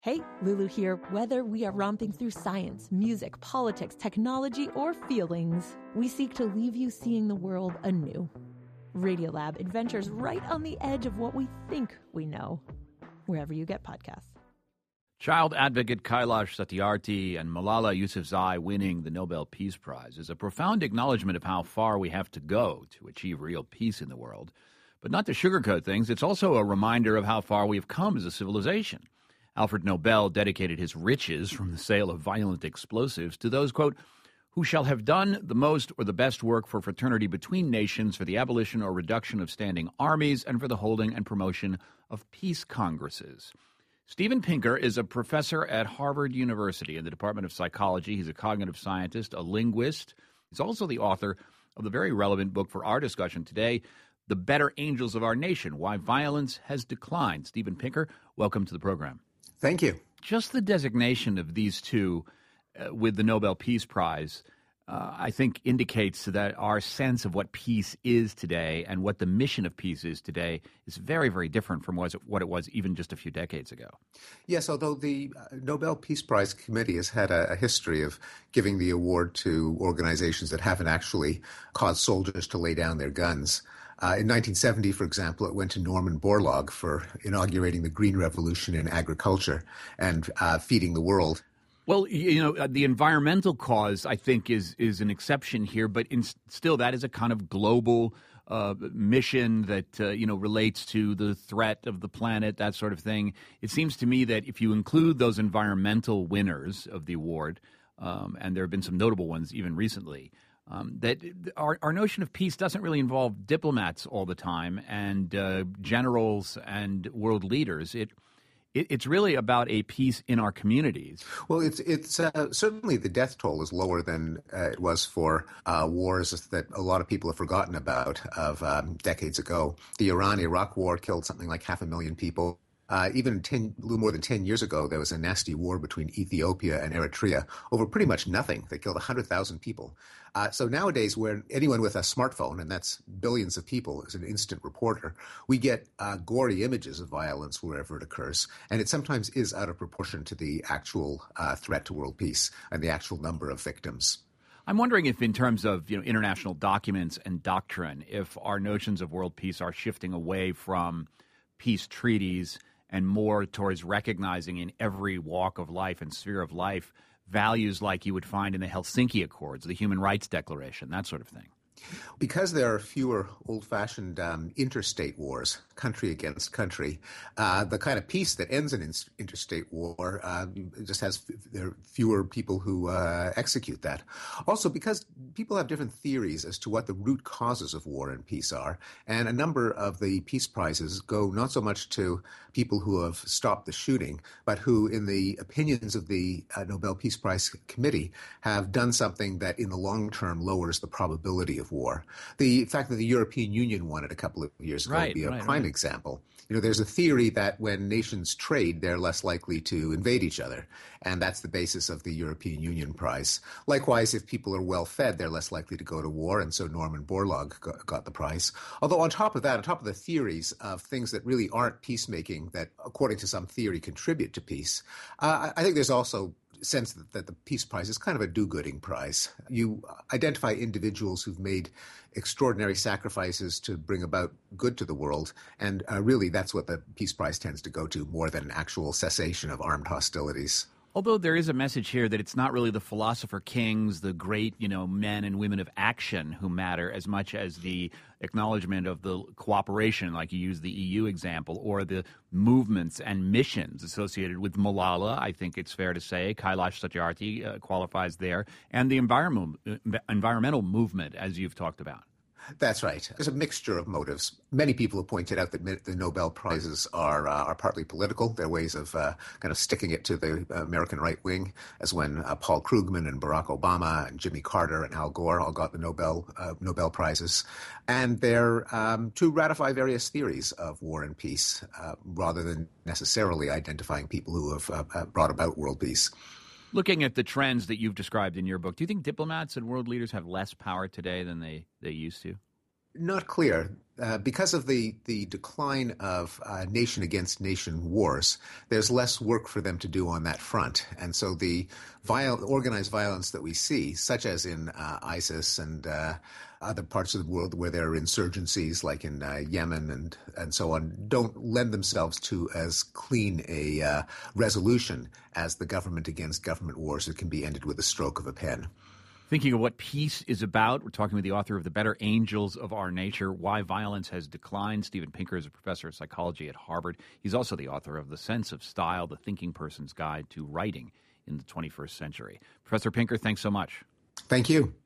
Hey, Lulu here. Whether we are romping through science, music, politics, technology, or feelings, we seek to leave you seeing the world anew. Radiolab adventures right on the edge of what we think we know, wherever you get podcasts. Child advocate Kailash Satyarthi and Malala Yousafzai winning the Nobel Peace Prize is a profound acknowledgement of how far we have to go to achieve real peace in the world. But not to sugarcoat things, it's also a reminder of how far we have come as a civilization. Alfred Nobel dedicated his riches from the sale of violent explosives to those, quote, who shall have done the most or the best work for fraternity between nations, for the abolition or reduction of standing armies, and for the holding and promotion of peace congresses. Steven Pinker is a professor at Harvard University in the Department of Psychology. He's a cognitive scientist, a linguist. He's also the author of the very relevant book for our discussion today, The Better Angels of Our Nation, Why Violence Has Declined. Steven Pinker, welcome to the program. Thank you. Just the designation of these two with the Nobel Peace Prize, I think, indicates that our sense of what peace is today and what the mission of peace is today is very, very different from what it was even just a few decades ago. Yes, although the Nobel Peace Prize Committee has had a history of giving the award to organizations that haven't actually caused soldiers to lay down their guns. In 1970, for example, it went to Norman Borlaug for inaugurating the Green Revolution in agriculture and feeding the world. Well, the environmental cause, I think, is an exception here, but still that is a kind of global mission that, relates to the threat of the planet, that sort of thing. It seems to me that if you include those environmental winners of the award, and there have been some notable ones even recently, that our notion of peace doesn't really involve diplomats all the time and generals and world leaders. It's really about a peace in our communities. Well, it's certainly the death toll is lower than it was for wars that a lot of people have forgotten about of decades ago. The Iran-Iraq war killed something like 500,000 people. Even a little more than 10 years ago, there was a nasty war between Ethiopia and Eritrea over pretty much nothing. They killed 100,000 people. So nowadays, where anyone with a smartphone, and that's billions of people, is an instant reporter, we get gory images of violence wherever it occurs. And it sometimes is out of proportion to the actual threat to world peace and the actual number of victims. I'm wondering if in terms of international documents and doctrine, if our notions of world peace are shifting away from peace treaties and more towards recognizing in every walk of life and sphere of life values like you would find in the Helsinki Accords, the Human Rights Declaration, that sort of thing. Because there are fewer old-fashioned interstate wars, country against country, the kind of peace that ends an interstate war just has there are fewer people who execute that. Also, because people have different theories as to what the root causes of war and peace are, and a number of the peace prizes go not so much to people who have stopped the shooting, but who, in the opinions of the Nobel Peace Prize Committee, have done something that in the long term lowers the probability of war. The fact that the European Union won it a couple of years ago would be a prime example. There's a theory that when nations trade, they're less likely to invade each other. And that's the basis of the European Union Prize. Likewise, if people are well fed, they're less likely to go to war. And so Norman Borlaug got the prize. Although on top of that, on top of the theories of things that really aren't peacemaking that, according to some theory, contribute to peace, I think there's also sense that the Peace Prize is kind of a do-gooding prize. You identify individuals who've made extraordinary sacrifices to bring about good to the world, and really that's what the Peace Prize tends to go to more than an actual cessation of armed hostilities. Although there is a message here that it's not really the philosopher kings, the great, men and women of action who matter as much as the acknowledgement of the cooperation, like you use the EU example, or the movements and missions associated with Malala, I think it's fair to say. Kailash Satyarthi qualifies there, and the environmental movement, as you've talked about. That's right. There's a mixture of motives. Many people have pointed out that the Nobel Prizes are partly political. They're ways of kind of sticking it to the American right wing, as when Paul Krugman and Barack Obama and Jimmy Carter and Al Gore all got the Nobel Prizes. And they're to ratify various theories of war and peace, rather than necessarily identifying people who have brought about world peace. Looking at the trends that you've described in your book, do you think diplomats and world leaders have less power today than they used to? Not clear. Because of the decline of nation against nation wars, there's less work for them to do on that front. And so the organized violence that we see, such as in ISIS and other parts of the world where there are insurgencies, like in Yemen and so on, don't lend themselves to as clean a resolution as the government against government wars that can be ended with a stroke of a pen. Thinking of what peace is about, we're talking with the author of The Better Angels of Our Nature, Why Violence Has Declined. Steven Pinker is a professor of psychology at Harvard. He's also the author of The Sense of Style, The Thinking Person's Guide to Writing in the 21st Century. Professor Pinker, thanks so much. Thank you.